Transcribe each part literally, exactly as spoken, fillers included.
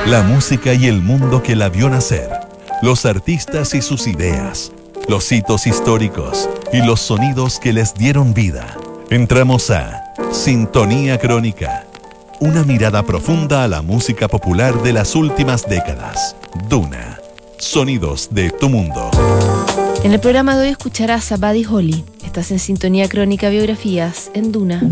La música y el mundo que la vio nacer, los artistas y sus ideas, los hitos históricos y los sonidos que les dieron vida. Entramos a Sintonía Crónica, una mirada profunda a la música popular de las últimas décadas. Duna, sonidos de tu mundo. En el programa de hoy escucharás a Buddy Holly. Estás en Sintonía Crónica, Biografías en Duna.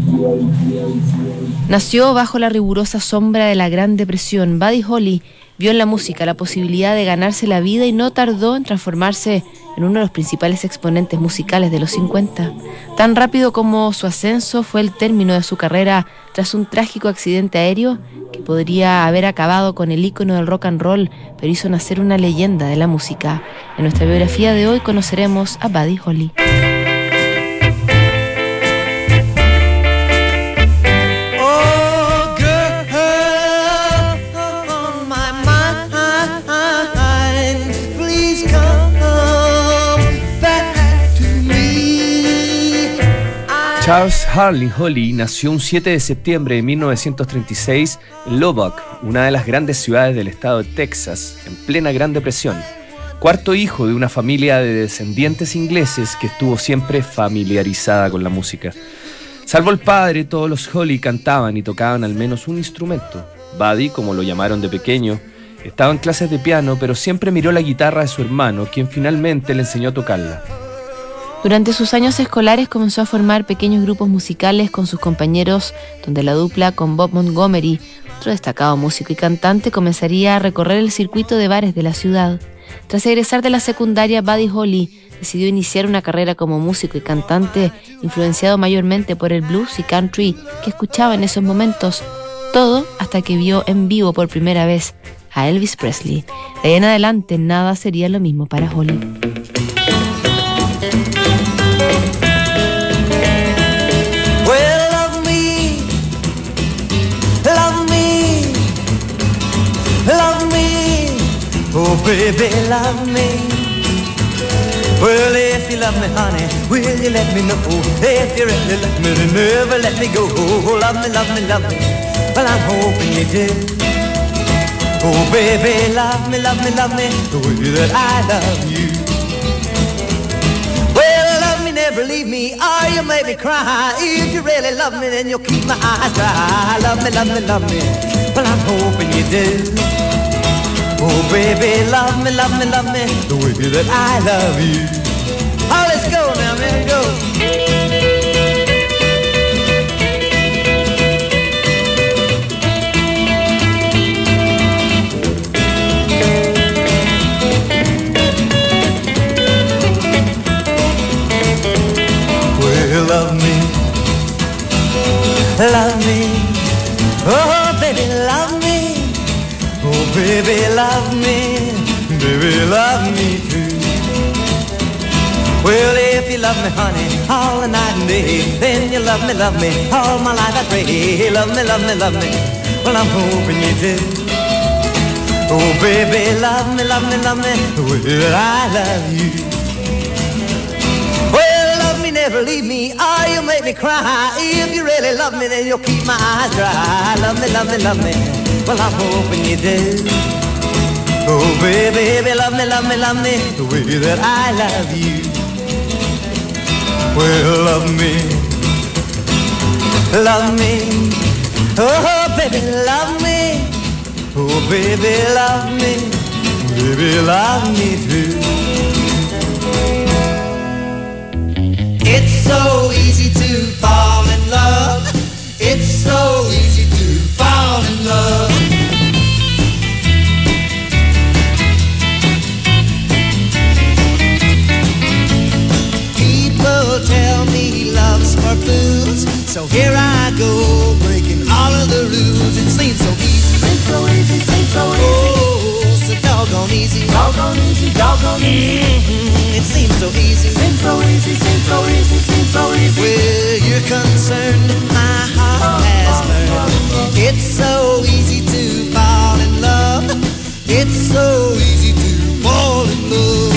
Nació bajo la rigurosa sombra de la Gran Depresión. Buddy Holly vio en la música la posibilidad de ganarse la vida y no tardó en transformarse en uno de los principales exponentes musicales de los cincuenta. Tan rápido como su ascenso fue el término de su carrera tras un trágico accidente aéreo que podría haber acabado con el ícono del rock and roll, pero hizo nacer una leyenda de la música. En nuestra biografía de hoy conoceremos a Buddy Holly. Charles Harley Holly nació un siete de septiembre de mil novecientos treinta y seis en Lubbock, una de las grandes ciudades del estado de Texas, en plena Gran Depresión. Cuarto hijo de una familia de descendientes ingleses que estuvo siempre familiarizada con la música. Salvo el padre, todos los Holly cantaban y tocaban al menos un instrumento. Buddy, como lo llamaron de pequeño, estaba en clases de piano, pero siempre miró la guitarra de su hermano, quien finalmente le enseñó a tocarla. Durante sus años escolares comenzó a formar pequeños grupos musicales con sus compañeros, donde la dupla con Bob Montgomery, otro destacado músico y cantante, comenzaría a recorrer el circuito de bares de la ciudad. Tras egresar de la secundaria, Buddy Holly decidió iniciar una carrera como músico y cantante, influenciado mayormente por el blues y country que escuchaba en esos momentos, todo hasta que vio en vivo por primera vez a Elvis Presley. De ahí en adelante nada sería lo mismo para Holly. Oh, baby, love me. Well, if you love me, honey, will you let me know? If you really love me, then never let me go. Oh, love me, love me, love me. Well, I'm hoping you do. Oh, baby, love me, love me, love me the way that I love you. Well, love me, never leave me, or you make me cry. If you really love me, then you'll keep my eyes dry. Love me, love me, love me. Well, I'm hoping you do. Oh, baby, love me, love me, love me the way that I love you. Oh, let's go now, man, go. Well, love me, love me. Oh, baby, love me. Oh, baby, love me, baby, love me too. Well, if you love me, honey, all the night and day, then you love me, love me, all my life I pray. Love me, love me, love me, well, I'm hoping you do. Oh, baby, love me, love me, love me, the way that I love you. Well, love me, never leave me, or you'll make me cry. If you really love me, then you'll keep my eyes dry. Love me, love me, love me, well, I'm hoping you do. Oh, baby, baby, love me, love me, love me the way that I love you. Well, love me, love me. Oh, baby, love me. Oh, baby, love me. Baby, love me too. It's so easy to fall in love. It's so easy to fall in love. People tell me love's for fools, so here I go, breaking all of the rules. It seems so easy, seems so easy, seems so easy. Oh, so doggone easy, doggone easy, doggone easy. Mm-hmm. It seems so easy, seems so easy, seems so easy, seems so easy. Where you're concerned, my heart has learned. It's so easy to fall in love. It's so easy to fall in love.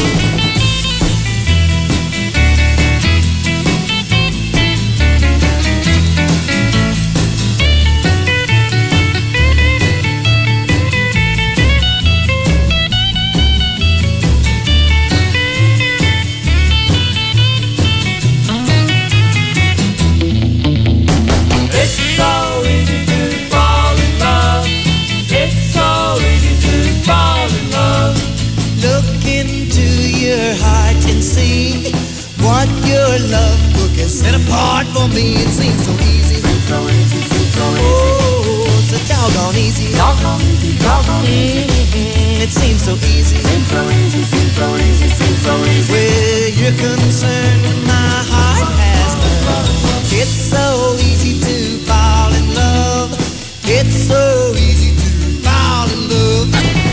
doggone easy, doggone easy. Mm-hmm. It seems so easy, seems so easy, seems so easy, seems so easy. Where you're concerned, my heart has learned. It's so easy to fall in love. It's so easy to fall in love.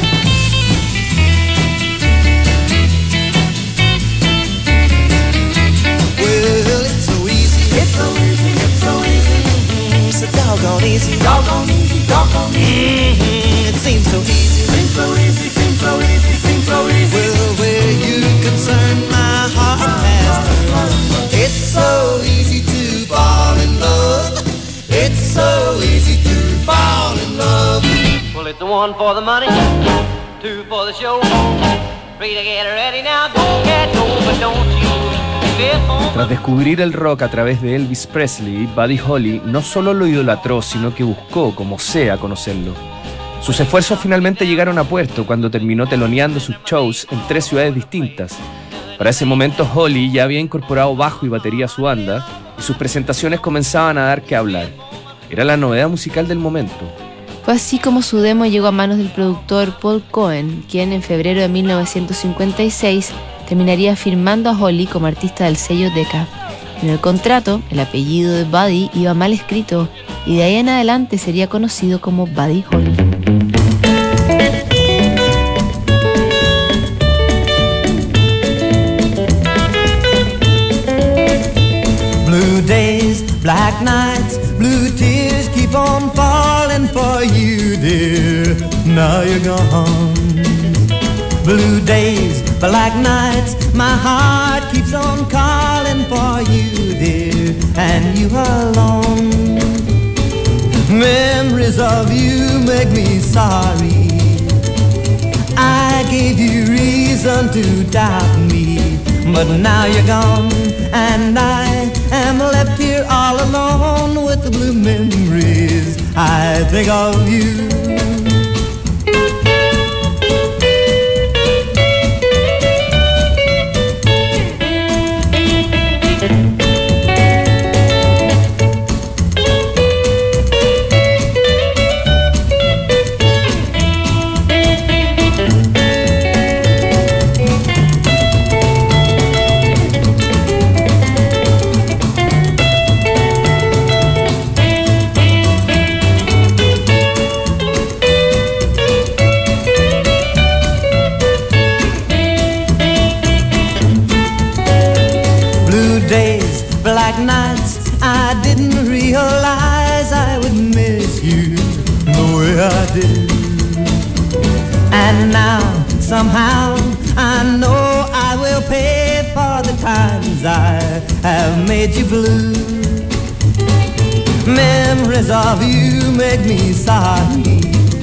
Well, it's so easy, it's so easy, it's so easy. Mm-hmm. So doggone easy, doggone easy, doggone easy. Mm-hmm. It seems so easy, seems so easy, seems so easy, seems so easy. Well, where you're concerned, my heart has learned. It's so easy to fall in love. It's so easy to fall in love. Well, it's the one for the money, two for the show. Three to get ready now, go get go, but don't you get home. Tras descubrir el rock a través de Elvis Presley, Buddy Holly no solo lo idolatró, sino que buscó, como sea, conocerlo. Sus esfuerzos finalmente llegaron a puerto cuando terminó teloneando sus shows en tres ciudades distintas. Para ese momento, Holly ya había incorporado bajo y batería a su banda, y sus presentaciones comenzaban a dar que hablar. Era la novedad musical del momento. Fue así como su demo llegó a manos del productor Paul Cohen, quien en febrero de mil novecientos cincuenta y seis terminaría firmando a Holly como artista del sello Decca. En el contrato, el apellido de Buddy iba mal escrito, y de ahí en adelante sería conocido como Buddy Holly. Blue days, black nights, blue tears keep on falling for you, dear. Now you're gone. Blue days, black nights, my heart keeps on calling for you, dear. And you alone. Memories of you make me sorry. I gave you reason to doubt me, but now you're gone, and I am left here all alone with the blue memories I think of you. Black nights, I didn't realize I would miss you the way I did. And now, somehow, I know I will pay for the times I have made you blue. Memories of you make me sorry.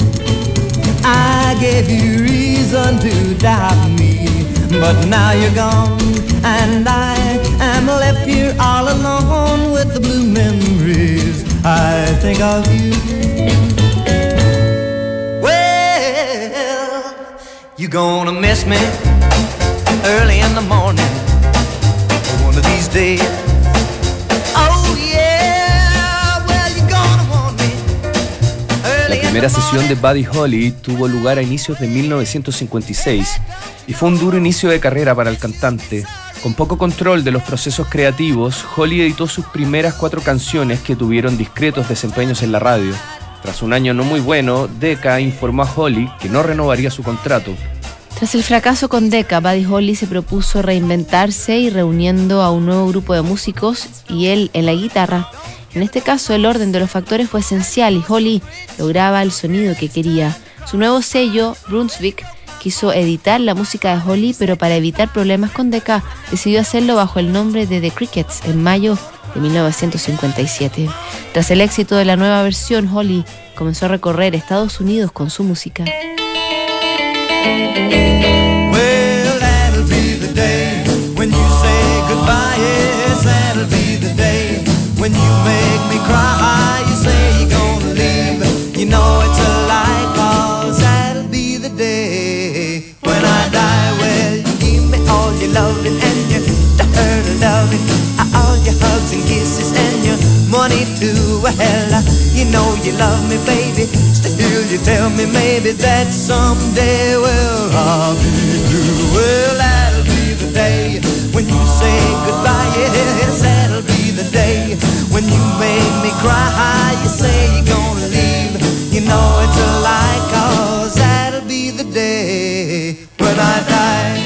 I gave you reason to doubt me, but now you're gone, and I am left here all alone with the blue memories I think of you. Well, you're gonna miss me early in the morning, one of these days. Oh yeah, well you're gonna want me early. La primera sesión de Buddy Holly tuvo lugar a inicios de mil novecientos cincuenta y seis y fue un duro inicio de carrera para el cantante. Con poco control de los procesos creativos, Holly editó sus primeras cuatro canciones que tuvieron discretos desempeños en la radio. Tras un año no muy bueno, Decca informó a Holly que no renovaría su contrato. Tras el fracaso con Decca, Buddy Holly se propuso reinventarse y reuniendo a un nuevo grupo de músicos y él en la guitarra. En este caso, el orden de los factores fue esencial y Holly lograba el sonido que quería. Su nuevo sello, Brunswick, quiso editar la música de Holly, pero para evitar problemas con Decca, decidió hacerlo bajo el nombre de The Crickets en mayo de mil novecientos cincuenta y siete. Tras el éxito de la nueva versión, Holly comenzó a recorrer Estados Unidos con su música. Well, that'll be the day when you say goodbye. Yes, that'll be the day when you make me cry. You say you're gonna leave, you know it's a lie, 'cause that'll be the day when I die. Well, you give me all your loving and your dirty loving, all your hugs and kisses and your money too. Well, you know you love me, baby, still you you tell me maybe that someday, well, I'll be blue. Well, that'll be the day when you say goodbye. Yes, that'll be the day when you make me cry. You say you're gonna leave, you know it's a lie, 'cause that'll be the day when I die.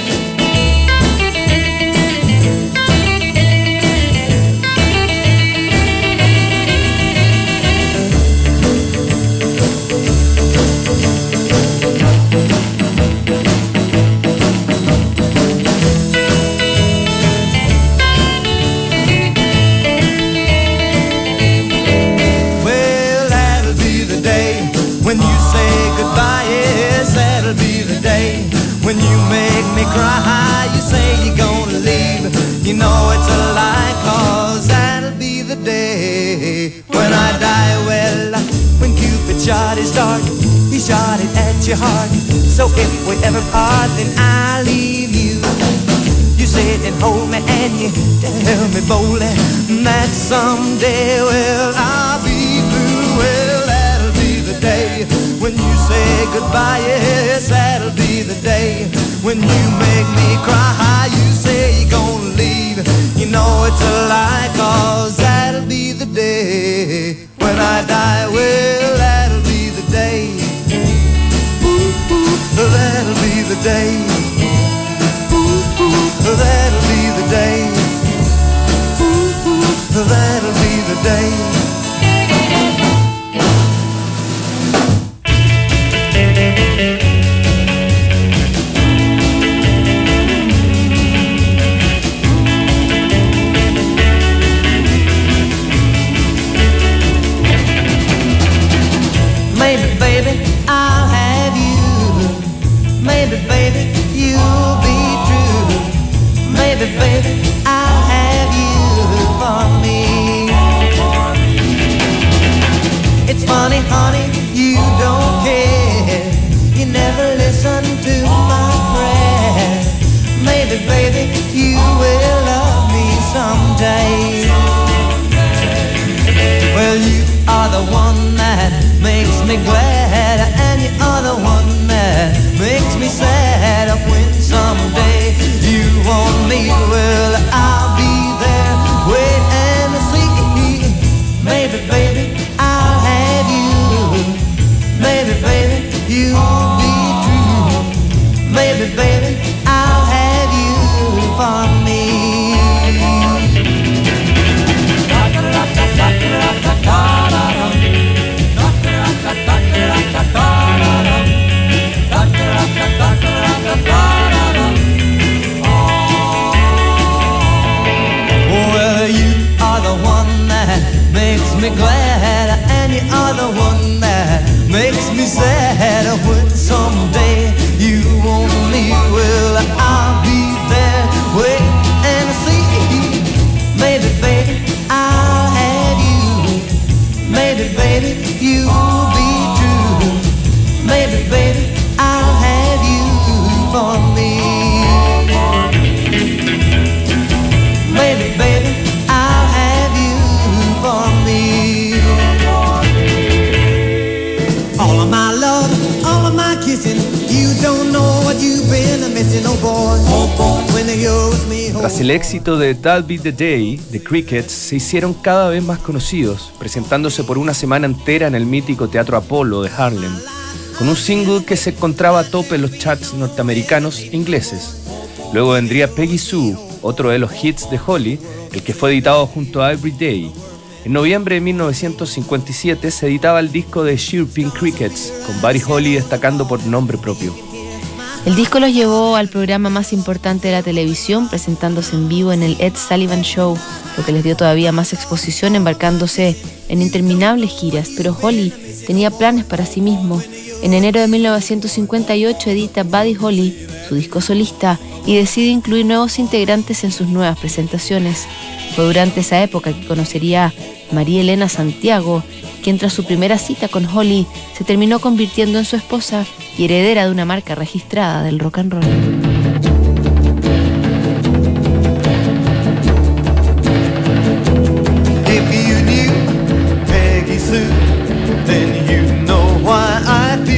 When you make me cry, you say you're gonna leave. You know it's a lie, 'cause that'll be the day when I die. Well, when Cupid shot his dart, he shot it at your heart. So if we ever part, then I'll leave you. You sit and hold me and you tell me boldly that someday, well, I'll be blue. Well, that'll be the day when you say goodbye. Yes, that'll be the day when you make me cry. You say you're gonna leave, you know it's a lie, 'cause that'll be the day when I die. Well, that'll be the day. Ooh, ooh, that'll be the day. Ooh, ooh, that'll be the day. Ooh, ooh, that'll be the day. Maybe, baby, I'll have you. Maybe, baby, you'll be true. Maybe, baby, I'll have you for me. It's funny, honey, you don't care. You never listen to my prayer. Maybe, baby, you will love me someday. Well, you are the one that makes me glad, and you are the one that makes me sad. When someday you want me, well, I'll be there, wait and see. Maybe, baby, I'll have you. Maybe, baby, you'll be true. Maybe, baby, I'll have you for me. Well, you are the one that makes me glad, and you are the one that makes me sad. When someday you want me, well, I'll be there, wait and see. Maybe, baby, I'll have you. Maybe, baby, you'll be true. Maybe, baby, I'll have you for me. Maybe, baby, I'll have you for me. All of my love, all of my kissing, you don't know what you've been missing, oh boy, oh boy, when you're with me. Tras el éxito de That'll Be the Day, The Crickets se hicieron cada vez más conocidos, presentándose por una semana entera en el mítico Teatro Apollo de Harlem, con un single que se encontraba a tope en los charts norteamericanos e ingleses. Luego vendría Peggy Sue, otro de los hits de Holly, el que fue editado junto a Every Day. En noviembre de mil novecientos cincuenta y siete se editaba el disco de Chirping Crickets, con Buddy Holly destacando por nombre propio. El disco los llevó al programa más importante de la televisión, presentándose en vivo en el Ed Sullivan Show, lo que les dio todavía más exposición, embarcándose en interminables giras. Pero Holly tenía planes para sí mismo. En enero de mil novecientos cincuenta y ocho edita Buddy Holly su disco solista y decide incluir nuevos integrantes en sus nuevas presentaciones. Fue durante esa época que conocería a María Elena Santiago, quien tras su primera cita con Holly se terminó convirtiendo en su esposa y heredera de una marca registrada del rock and roll. If you knew Peggy Sue, then you know why I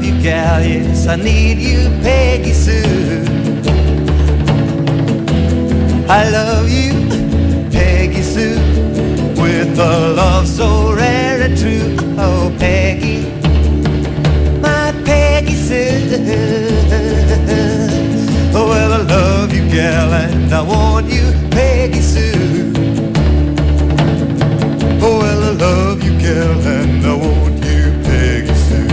you, gal, yes, I need you, Peggy Sue. I love you, Peggy Sue, with a love so rare and true. Oh, Peggy, my Peggy Sue. Oh, well, I love you, gal, and I want you, Peggy Sue. Oh, well, I love you, gal, and I want you, Peggy Sue.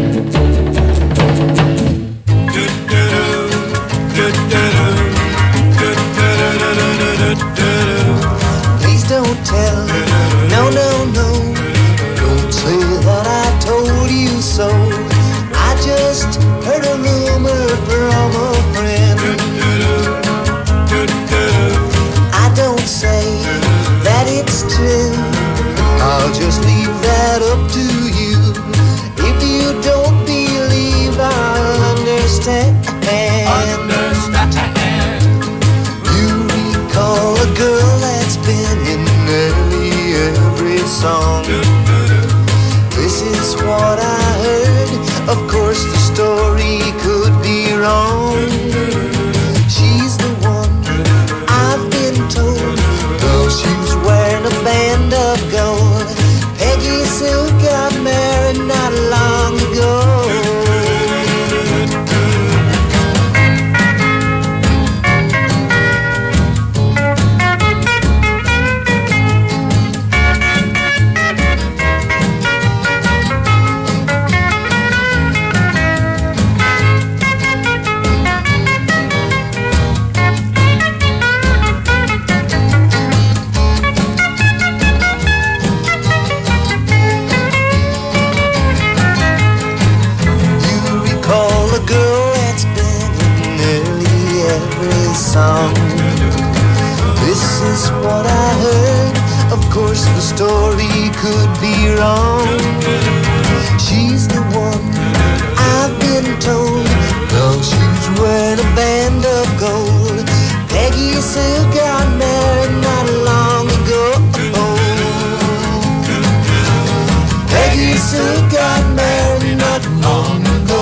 Please don't tell, no, no, no, don't say that I told you so. I just heard a rumor from a friend. I don't say that it's true, I'll just leave that up to you. If you don't believe, I'll understand. Understand. You recall a girl that's been in nearly every song. This is what I heard. Of course the story could be wrong. She's the one I've been told. Well, she's wearing a band of gold. Peggy Sue got married not long ago. Song. This is what I heard. Of course the story could be wrong. She's the one I've been told. Well, she's wearing a band of gold. Peggy Sue got married not long ago. Peggy Sue got married not long ago.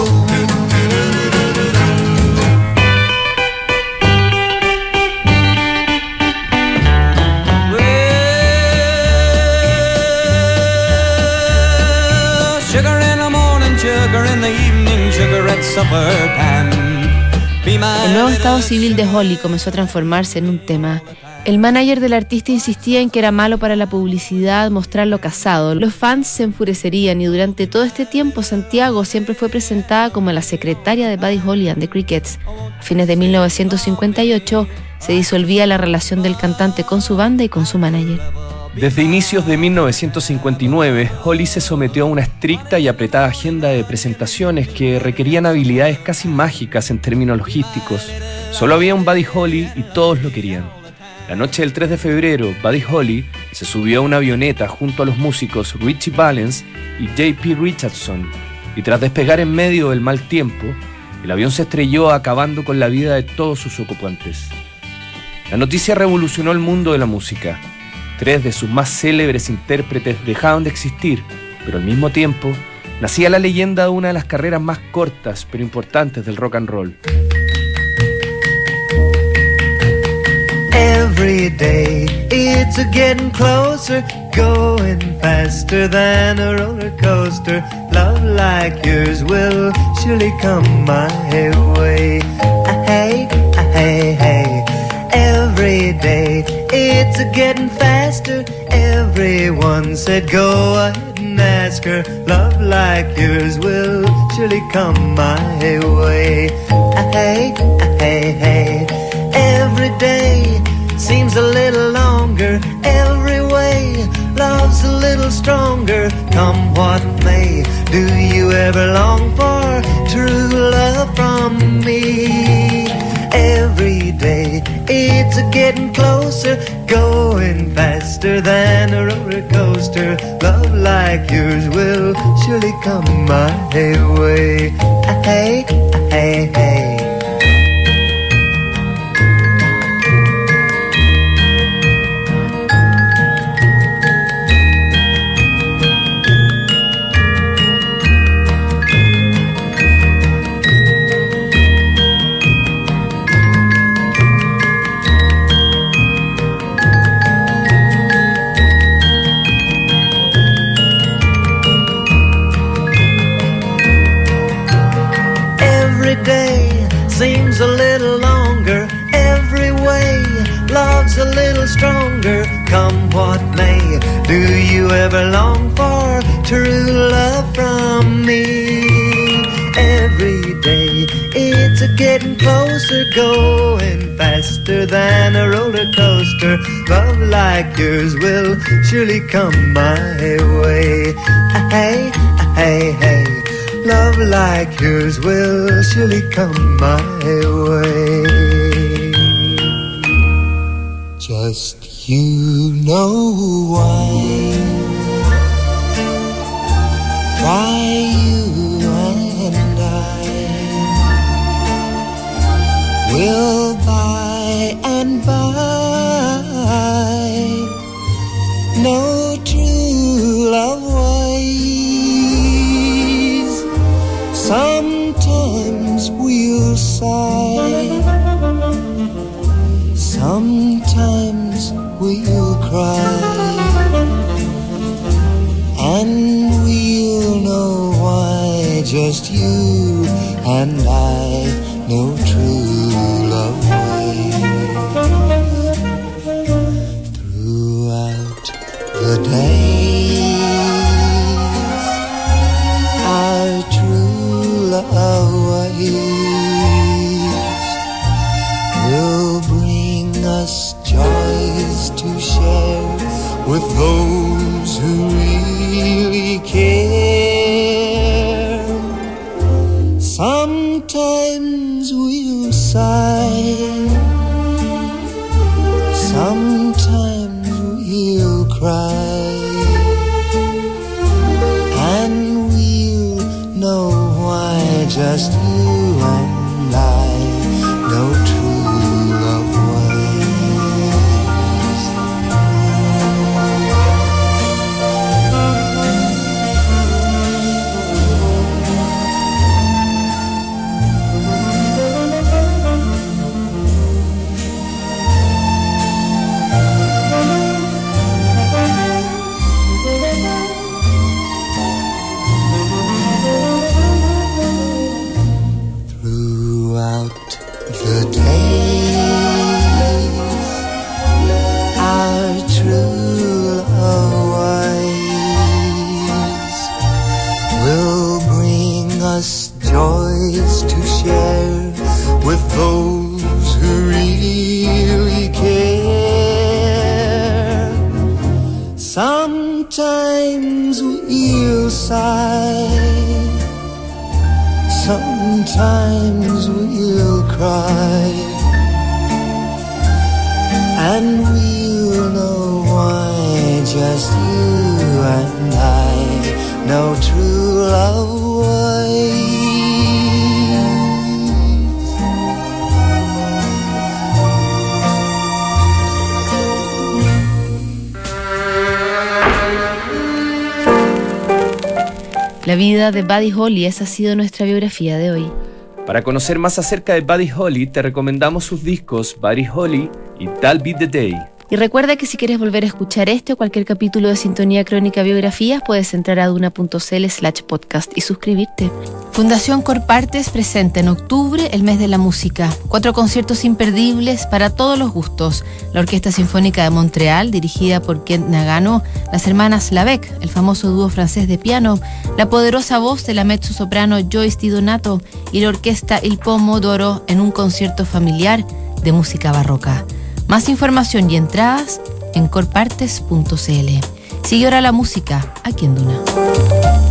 El nuevo estado civil de Holly comenzó a transformarse en un tema. El manager del artista insistía en que era malo para la publicidad mostrarlo casado. Los fans se enfurecerían y durante todo este tiempo Santiago siempre fue presentada como la secretaria de Buddy Holly and the Crickets. A fines de mil novecientos cincuenta y ocho se disolvía la relación del cantante con su banda y con su manager. Desde inicios de mil novecientos cincuenta y nueve, Holly se sometió a una estricta y apretada agenda de presentaciones que requerían habilidades casi mágicas en términos logísticos. Solo había un Buddy Holly y todos lo querían. La noche del tres de febrero, Buddy Holly se subió a una avioneta junto a los músicos Ritchie Valens y J P Richardson, y tras despegar en medio del mal tiempo, el avión se estrelló acabando con la vida de todos sus ocupantes. La noticia revolucionó el mundo de la música. Tres de sus más célebres intérpretes dejaron de existir, pero al mismo tiempo nacía la leyenda de una de las carreras más cortas pero importantes del rock and roll. Every day it's a getting closer, going faster than a roller coaster. Love like yours will surely come my way. Hey, hey, hey. Every day it's a getting faster. Everyone said go ahead and ask her. Love like yours will surely come my way. Hey, hey, hey. Every day seems a little longer. Every way love's a little stronger. Come what may, do you ever long for true love from me? Every day it's a getting closer, going faster than a roller coaster. Love like yours will surely come my way. Hey, hey, hey. comes a little longer. Every way, love's a little stronger. Come what may, do you ever long for true love from me? Every day, it's a getting closer, going faster than a roller coaster. Love like yours will surely come my way. Hey, hey, hey. Love like yours will surely come my way. Just you know why. Why you and I will by and by know true love ways. Sometimes we'll sigh, sometimes we'll cry, and we'll know why just you and I know true love ways. Throughout the days, our true love ways will bring us joys to share with those who really care. Sometimes we'll sigh, sometimes we'll cry, and we'll know why just you and I know true love joys to share with those who really care. Sometimes we'll sigh, sometimes we'll cry, and we'll know why just you and I know true love ways. La vida de Buddy Holly, esa ha sido nuestra biografía de hoy. Para conocer más acerca de Buddy Holly, te recomendamos sus discos Buddy Holly y That'll Be the Day. Y recuerda que si quieres volver a escuchar este o cualquier capítulo de Sintonía Crónica Biografías, puedes entrar a duna.cl slash podcast y suscribirte. Fundación Corpartes presenta en octubre el mes de la música. Cuatro conciertos imperdibles para todos los gustos. La Orquesta Sinfónica de Montreal, dirigida por Kent Nagano, las hermanas Lavec, el famoso dúo francés de piano, la poderosa voz de la mezzosoprano Joyce Di Donato y la Orquesta Il Pomodoro en un concierto familiar de música barroca. Más información y entradas en corpartes punto cl. Sigue ahora la música aquí en Duna.